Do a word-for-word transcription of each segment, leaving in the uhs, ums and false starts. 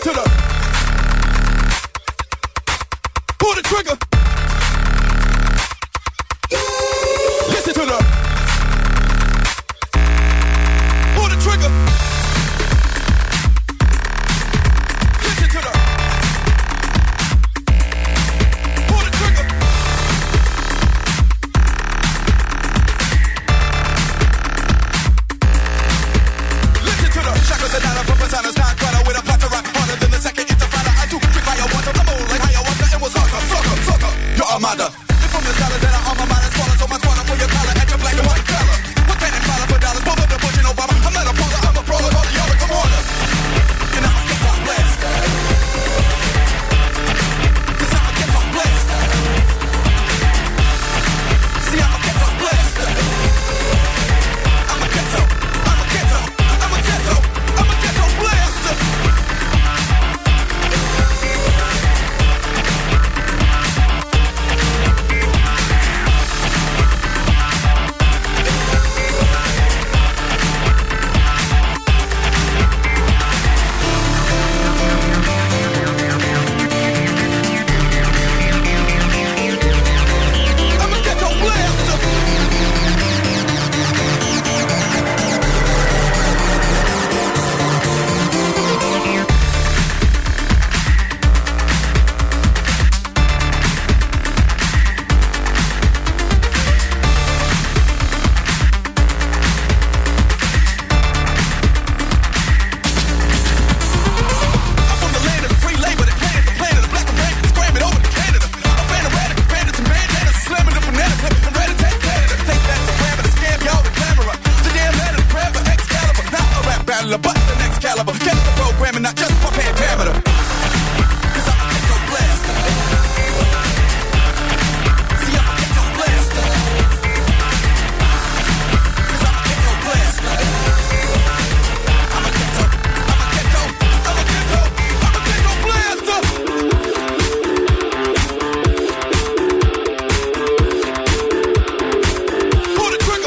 to the. Pull the trigger. Listen to the. Pull the trigger. Listen to the. Pull the trigger. Listen to the. Chakras and data from personas, not quite with a platter rock harder than the second intifada. I do quick fire water, the moon like ayahuasca and was sucker, sucker, sucker. Your armada. From the scholars that are on my mind, squatters on my squatter for your collar and your black and white color. What can it follow for dollars? Both of the Bush and Obama. I'm not a brawler, I'm a brawler, all the y'all come on. You know I get on blast. Cause I'ma get on blast. See, I'ma get on blast. I'ma get on, I'ma get on, I'ma get on, I'ma get on blast. But the next caliber, get the program and not just my pentameter. Cause I'ma get your blast. See, I'ma get your blast. Cause I'ma get your blast. I'ma get your, I'ma get your, I'ma get your, I'ma get your blast. Pull the trigger.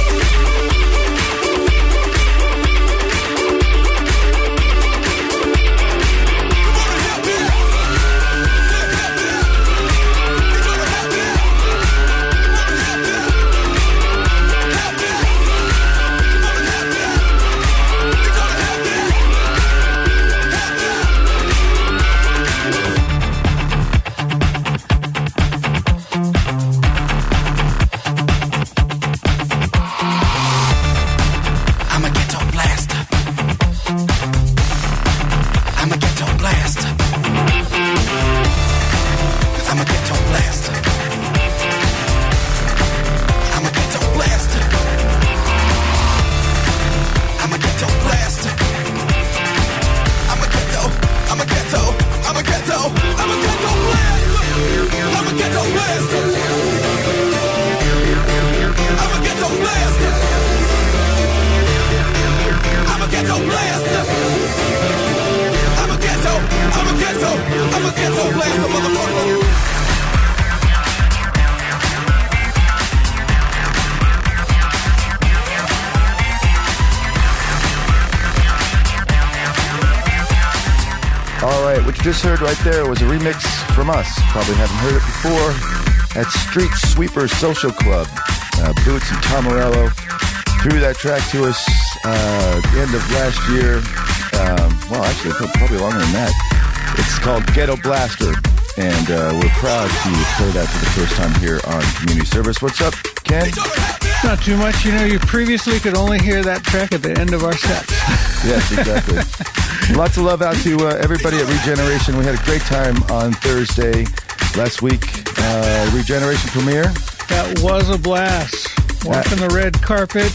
Just heard right there was a remix from us. Probably haven't heard it before. At Street Sweeper Social Club. Uh, Boots and Tom Morello threw that track to us uh, at the end of last year. Um, well, actually, probably longer than that. It's called Ghetto Blaster, and uh, we're proud to play that for the first time here on Community Service. What's up, Ken? Not too much. You know, you previously could only hear that track at the end of our sets. Yes, exactly. Lots of love out to uh, everybody at Regeneration. We had a great time on Thursday last week. Uh, Regeneration premiere. That was a blast. Walking uh, the red carpet.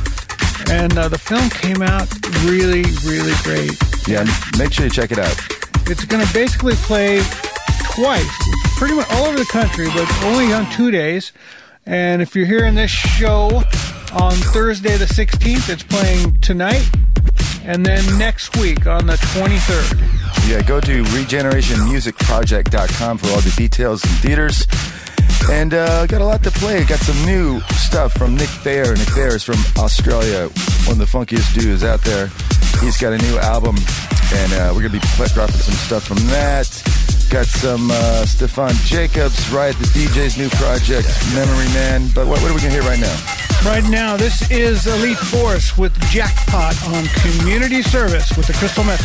And uh, the film came out really, really great. Yeah, make sure you check it out. It's going to basically play twice. It's pretty much all over the country, but only on two days. And if you're hearing this show on Thursday the sixteenth, it's playing tonight. And then next week on the twenty-third. Yeah, go to regeneration music project dot com for all the details and theaters. And uh, got a lot to play. Got some new stuff from Nick Thayer. Nick Thayer is from Australia, one of the funkiest dudes out there. He's got a new album And uh, we're going to be pl- dropping some stuff from that. Got some uh, Stefan Jacobs, Riot the D J's new project, Memory Man. But what, what are we going to hear right now? Right now, this is Elite Force with Jackpot on Community Service with the Crystal Method.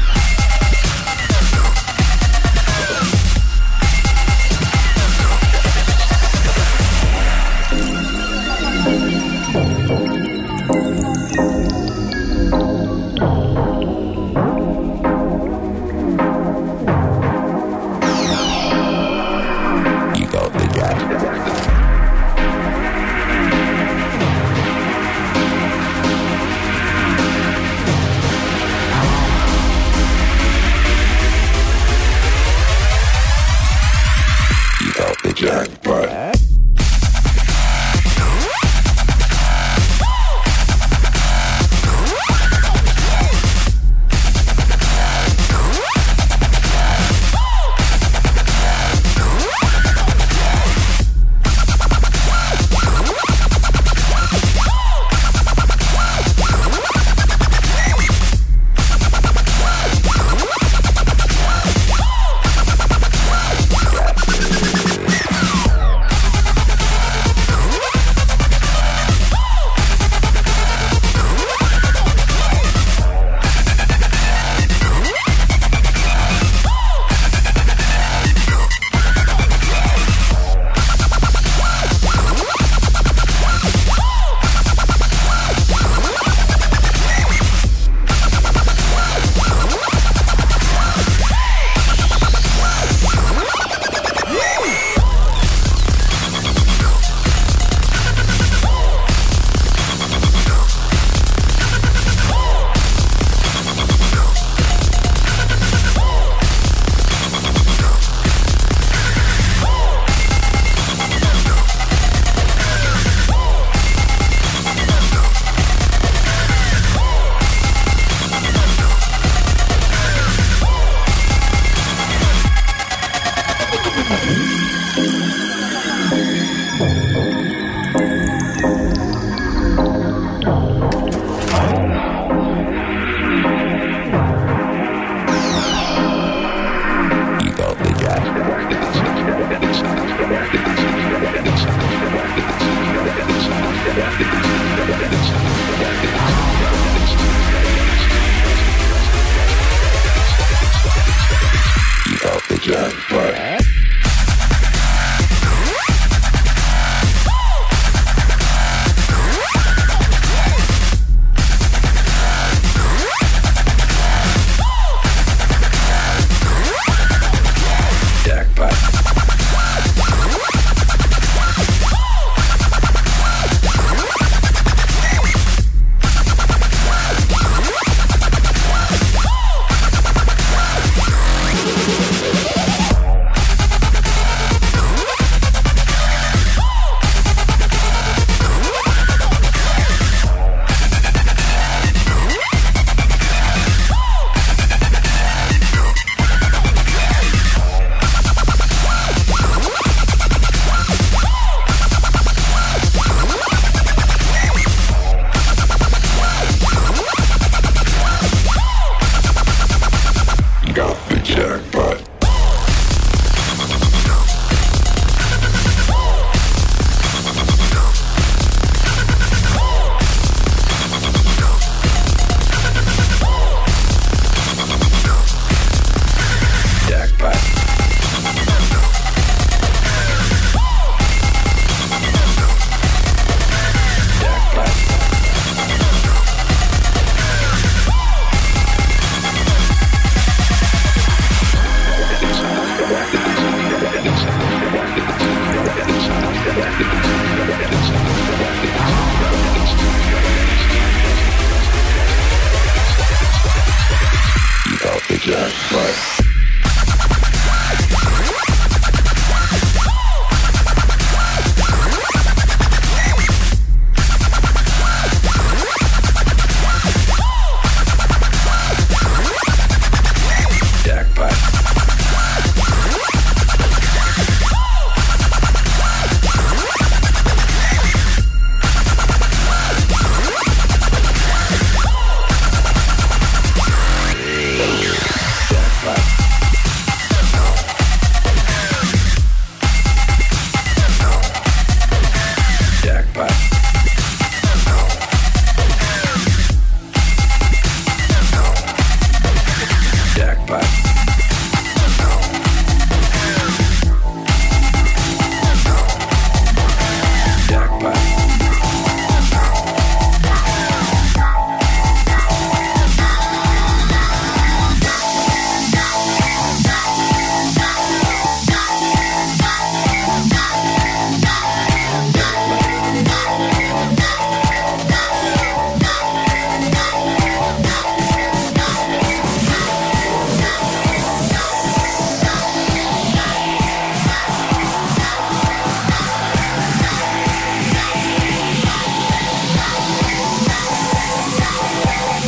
Jackpot.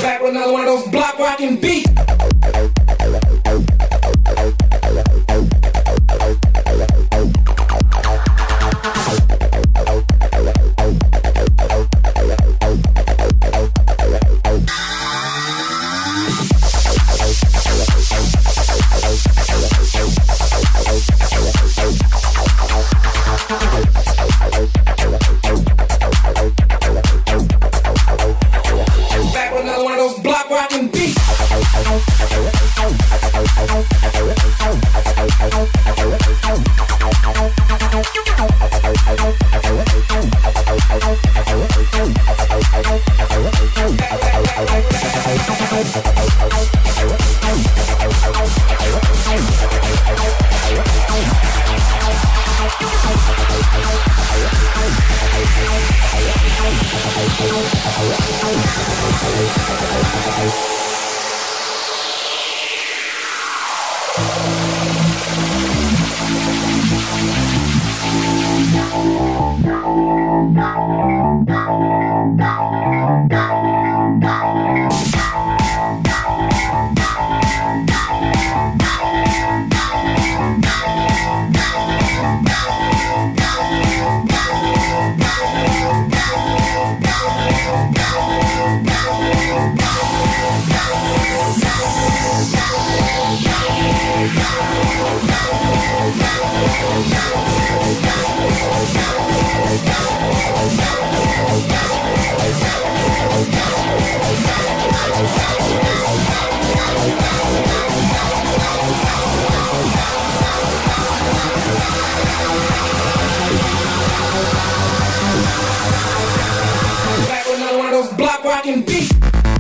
Back with another one of those block rockin' beats. Back with another one of those block rockin' beats. Back with another one of those block rockin' beats.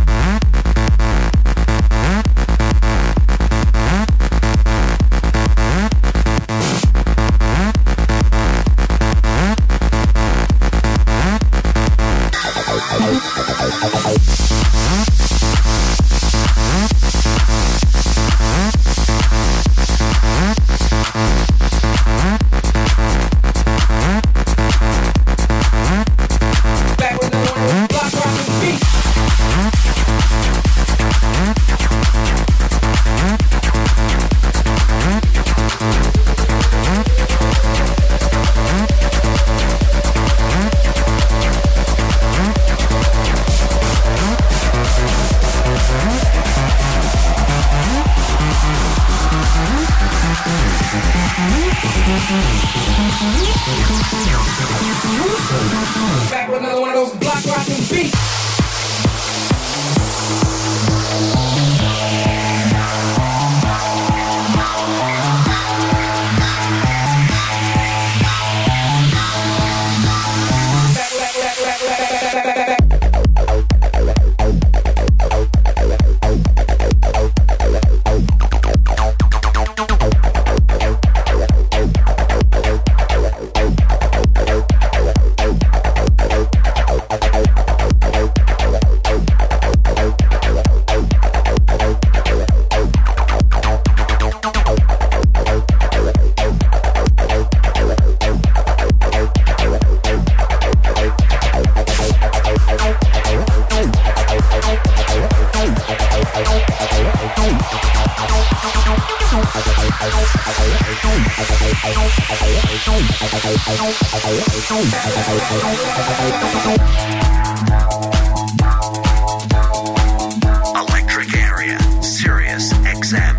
Back with another one of those block rockin' beats. Back with another one of those block rockin' beats. Back, back, back, back, back, back, back, back, back. Electric Area, Sirius X M.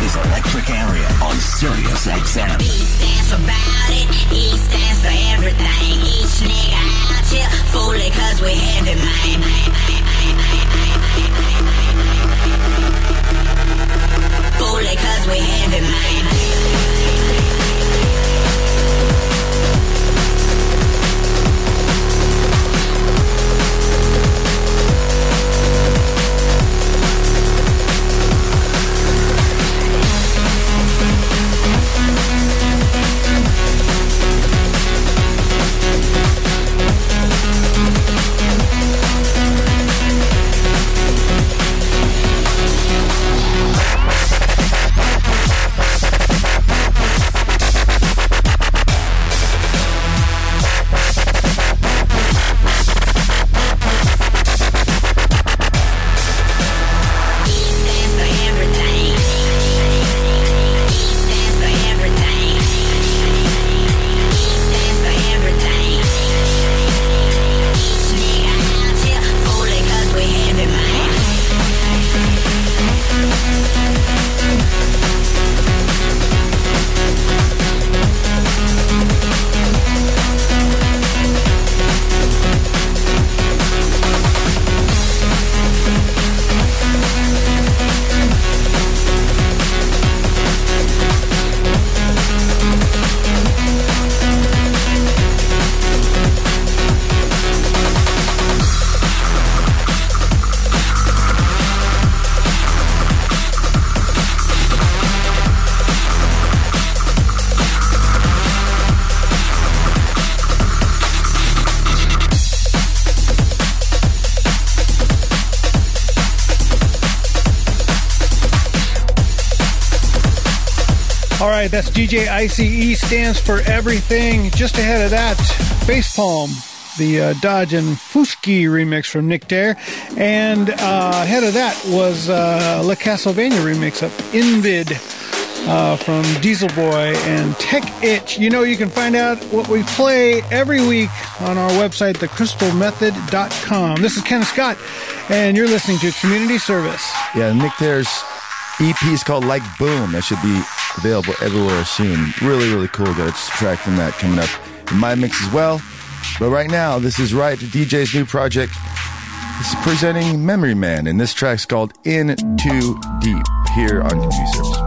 is Electric Area on Sirius X M. E stands for about it, E stands for everything. Each nigga out here fully cause we heavy, man. Fully cause we heavy, man. All right, that's D J Icy. E stands for everything. Just ahead of that, Facepalm, the uh, Dodge and Fusky remix from Nick Dare. And uh, ahead of that was uh, Le Castlevania remix of Invid uh, from Diesel Boy and Tech Itch. You know, you can find out what we play every week on our website, the crystal method dot com. This is Ken Scott, and you're listening to Community Service. Yeah, Nick Dare's E P is called Like Boom. That should be available everywhere soon. Really, really cool. Got a track from that coming up in my mix as well. But right now, this is Riot D J's new project. This is presenting Memory Man, and this track's called In Too Deep here on Community Service.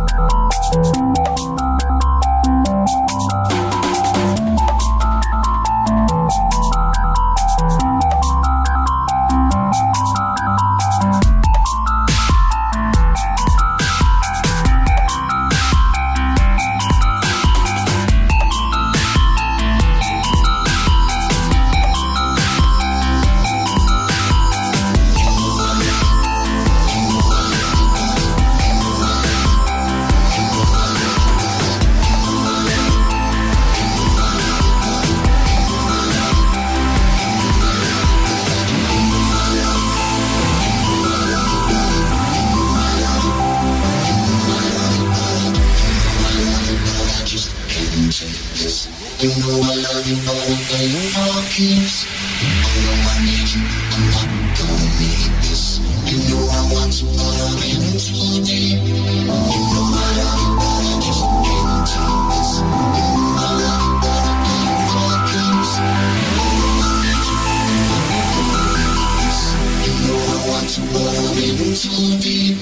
You know I love you more than you know kiss. You know I need you, I'm not gonna need this. You know I want to, but I'm in too deep. You know I love you, but I just can't take this. You know I love you, but I can't for keeps. You know I need you, I'm not gonna need this. You know I want to, but I'm in too deep.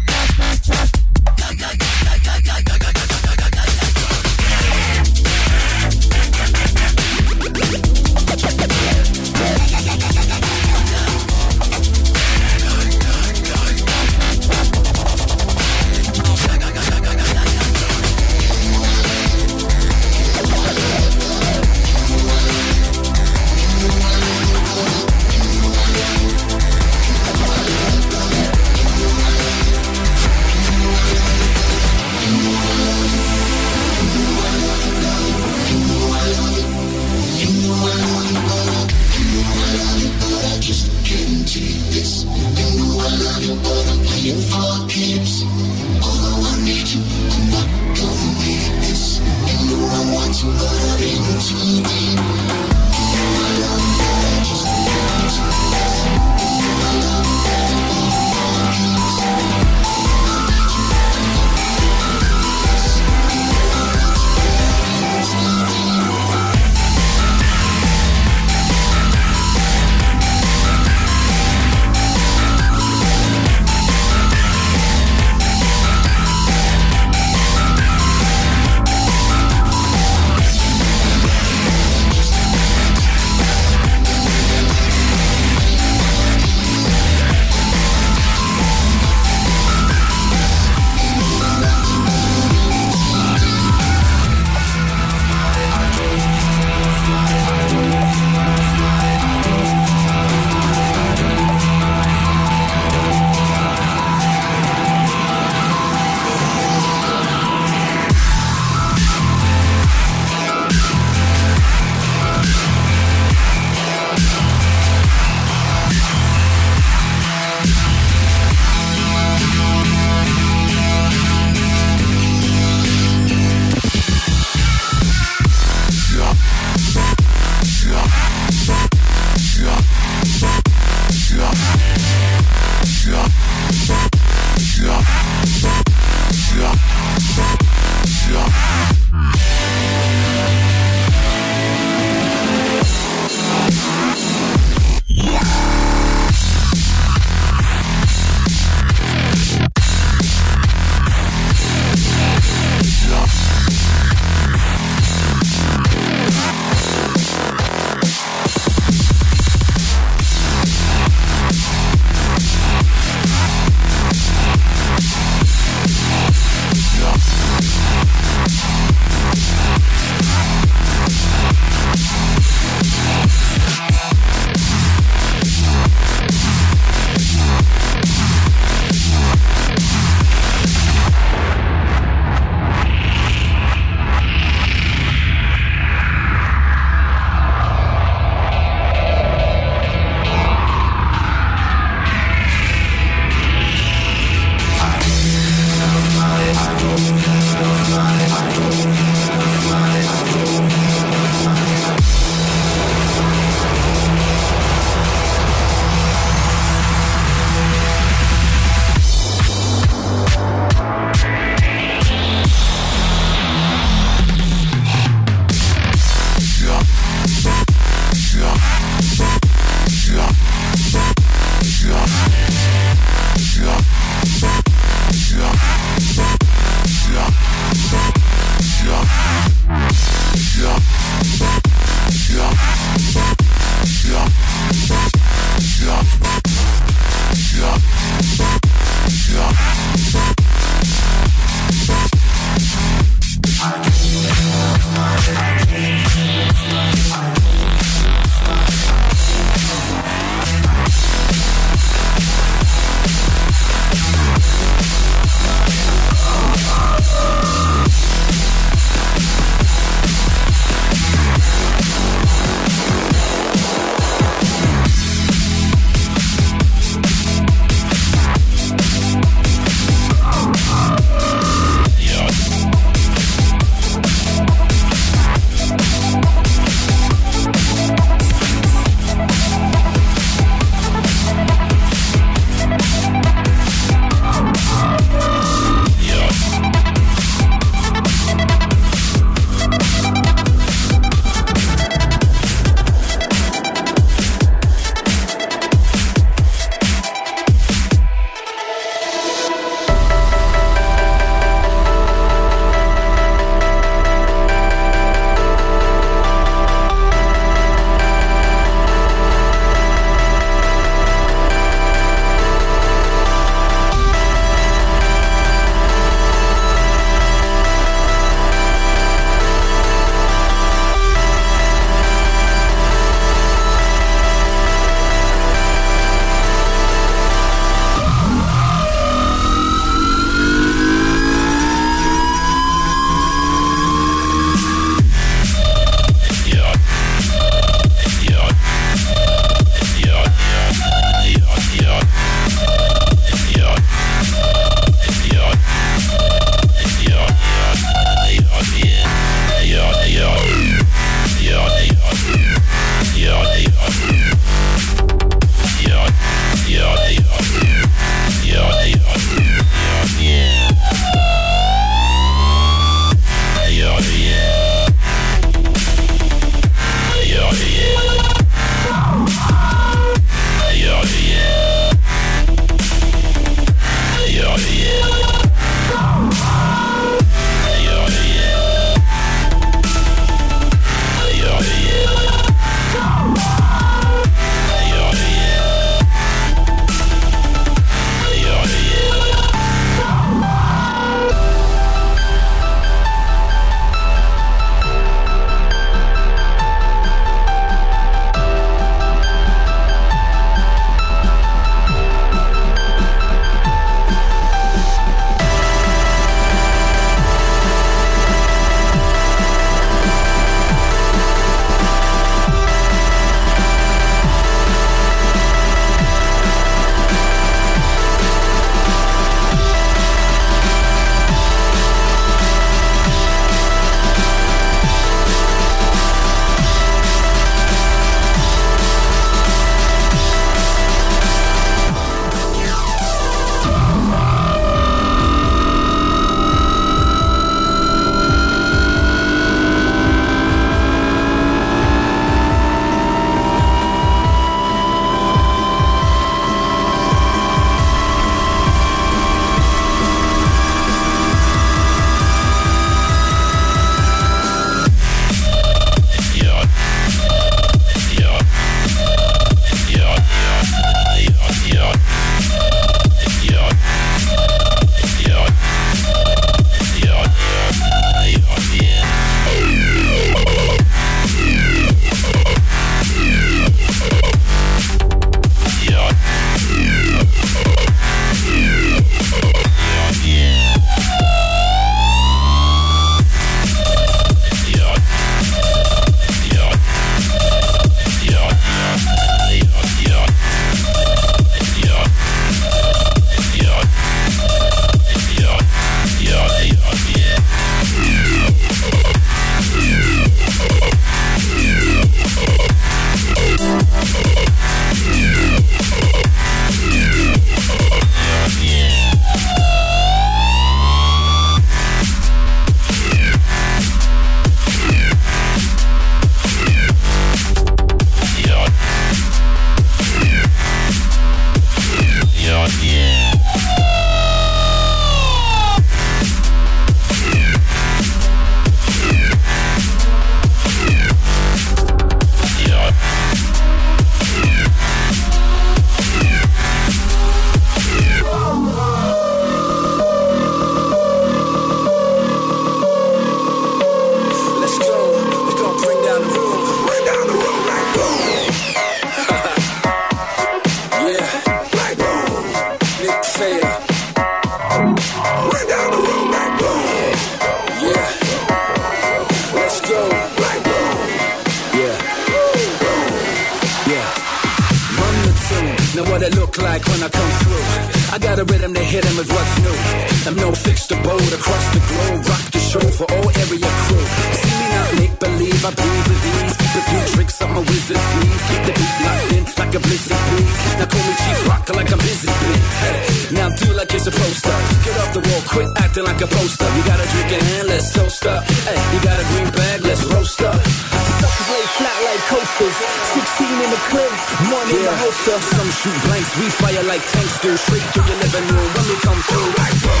Now what it look like when I come through? I got a rhythm to hit 'em with what's new. I'm no fixed abode across the globe. Rock the show for all area crew. See me not make believe, I breathe with ease. Keep a few tricks up my wizard sleeve. Keep the beat locked in like a blizzard breeze. Now call me Chief Rocker like I'm busy bee. Hey, now do like you're supposed to. Get off the wall, quit acting like a poster. You got a drink in hand, let's toast up. Hey, you got a green bag, let's roast up. Suckers lay flat like coasters. Sixteen in the clip, one yeah. in the holster. Some shoot blanks, we fire like tanks do. Straight through your living room when we come through. Like boom.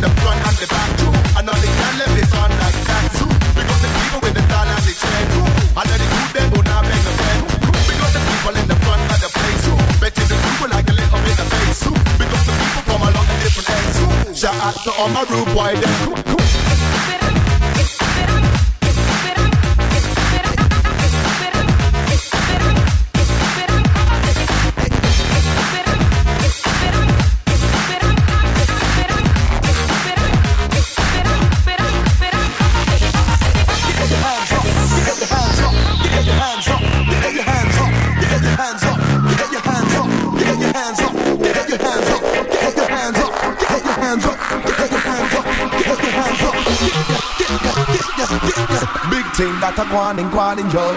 And all the can let this on like that too. Because the people with the dollar, they trend. on my rude boy. Then come on, come on. Big thing that a go on and go on and yo.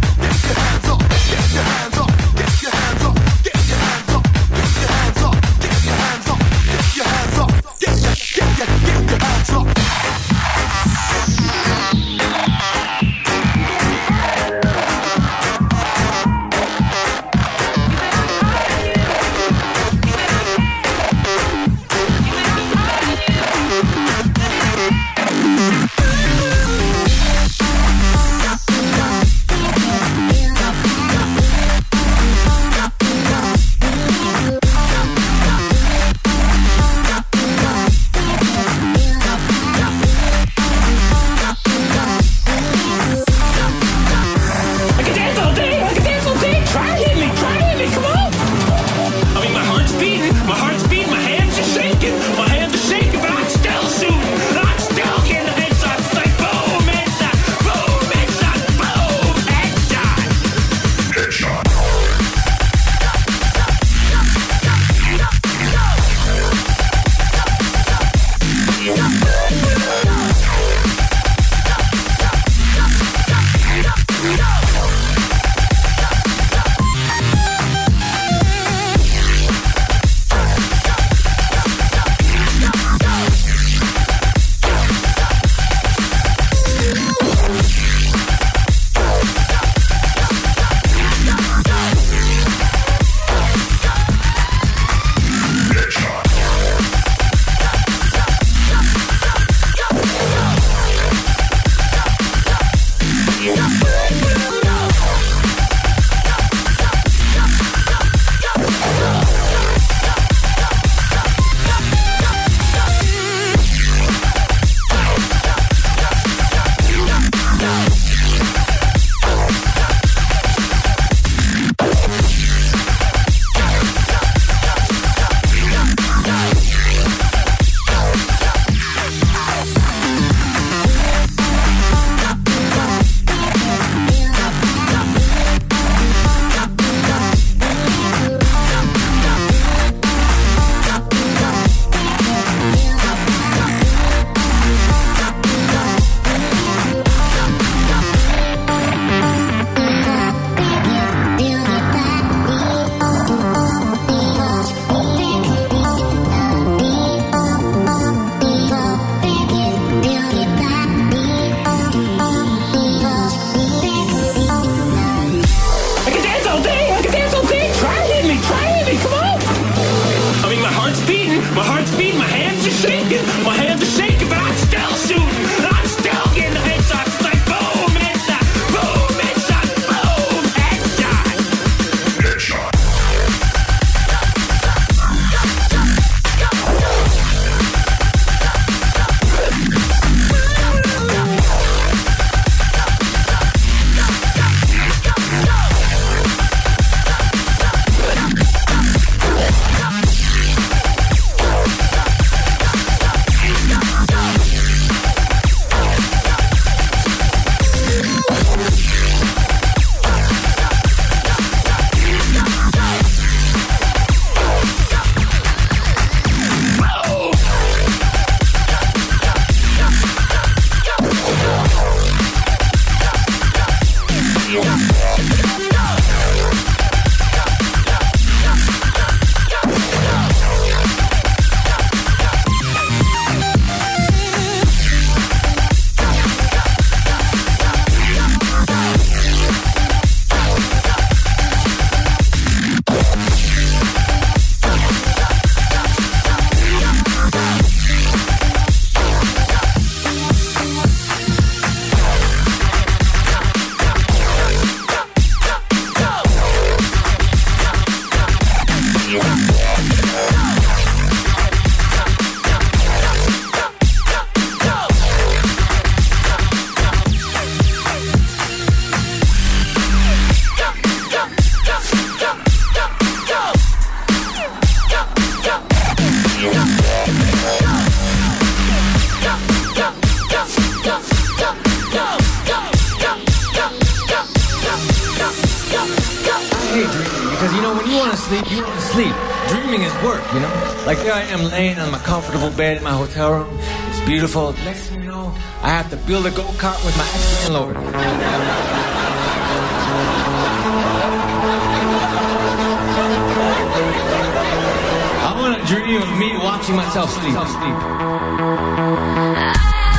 Get your hands up, Sleep, you want to sleep. Dreaming is work, you know? Like there I am laying on my comfortable bed in my hotel room. It's beautiful. Next thing you know, I have to build a go-kart with my ex-landlord. I want to dream of me watching myself sleep. sleep.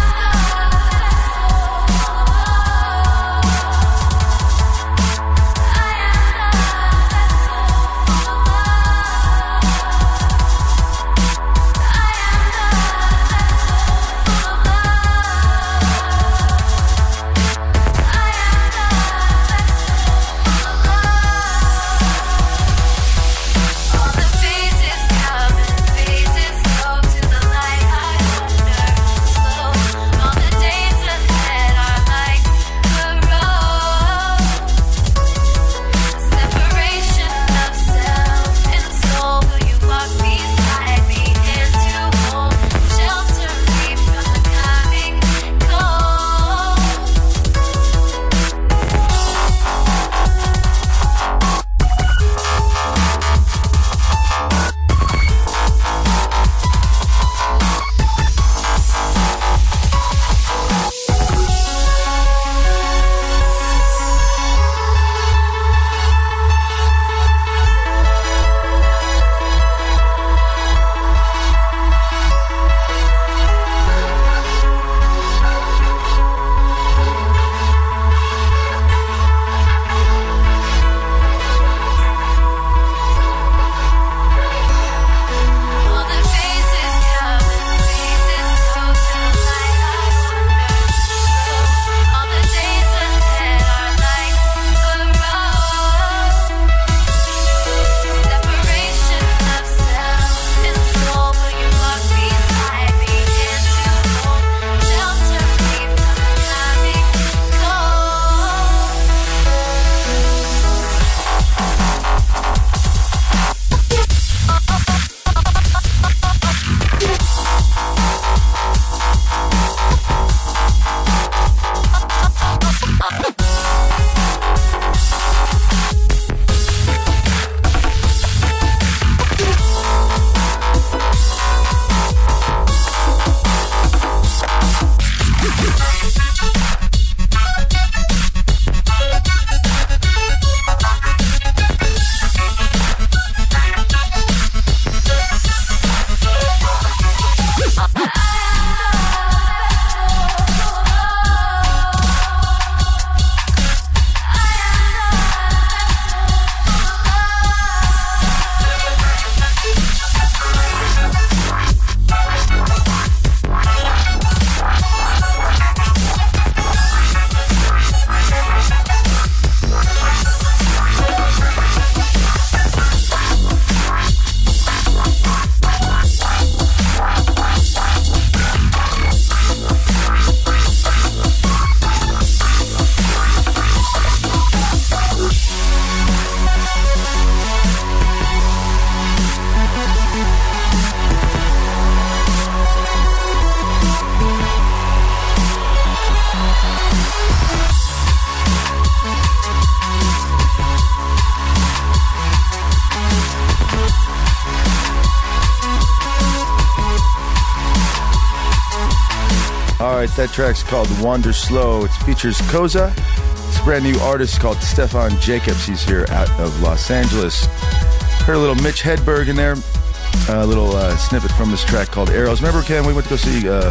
That track's called Wander Slow. It features Koza. It's a brand new artist called Stefan Jacobs. He's here out of Los Angeles. Heard a little Mitch Hedberg in there. A little uh, snippet from this track called Arrows. Remember, Ken, we went to go see uh,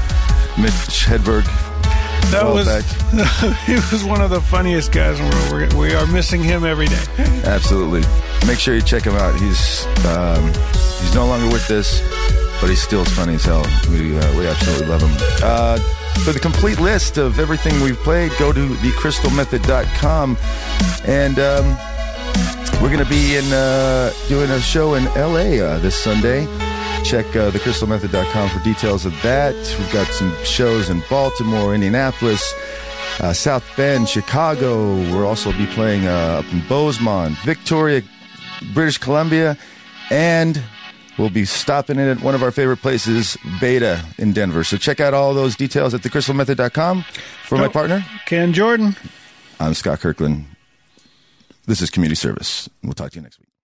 Mitch Hedberg. That was he was one of the funniest guys in the world. We're, we are missing him every day. Absolutely. Make sure you check him out. He's um, he's no longer with us, but he's still as funny as hell. We uh, we absolutely love him. Uh, for the complete list of everything we've played, go to the crystal method dot com. And um, We're going to be in uh, doing a show in L A uh, this Sunday. Check uh, the crystal method dot com for details of that. We've got some shows in Baltimore, Indianapolis, uh, South Bend, Chicago. We'll also be playing uh, up in Bozeman, Victoria, British Columbia, and we'll be stopping in at one of our favorite places, Beta in Denver. So check out all those details at the crystal method dot com. For my partner, Ken Jordan. I'm Scott Kirkland. This is Community Service. We'll talk to you next week.